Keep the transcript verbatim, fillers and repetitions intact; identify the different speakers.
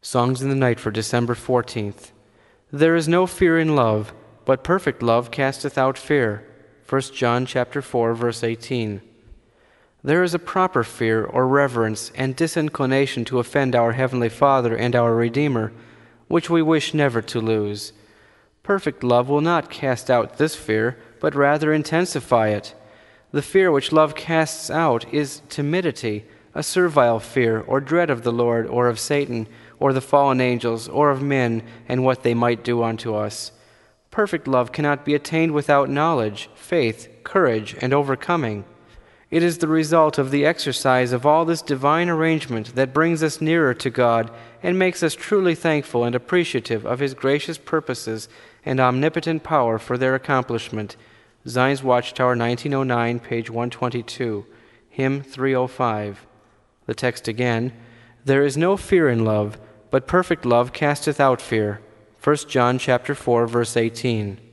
Speaker 1: Songs in the Night for December fourteenth. There is no fear in love, but perfect love casteth out fear. First John chapter four, verse eighteen. There is a proper fear or reverence and disinclination to offend our Heavenly Father and our Redeemer, which we wish never to lose. Perfect love will not cast out this fear, but rather intensify it. The fear which love casts out is timidity, a servile fear or dread of the Lord or of Satan, or the fallen angels, or of men, and what they might do unto us. Perfect love cannot be attained without knowledge, faith, courage, and overcoming. It is the result of the exercise of all this divine arrangement that brings us nearer to God and makes us truly thankful and appreciative of His gracious purposes and omnipotent power for their accomplishment. Zion's Watchtower, nineteen oh nine, page one twenty-two, hymn three oh five. The text again: There is no fear in love, but perfect love casteth out fear. First John chapter four, verse eighteen.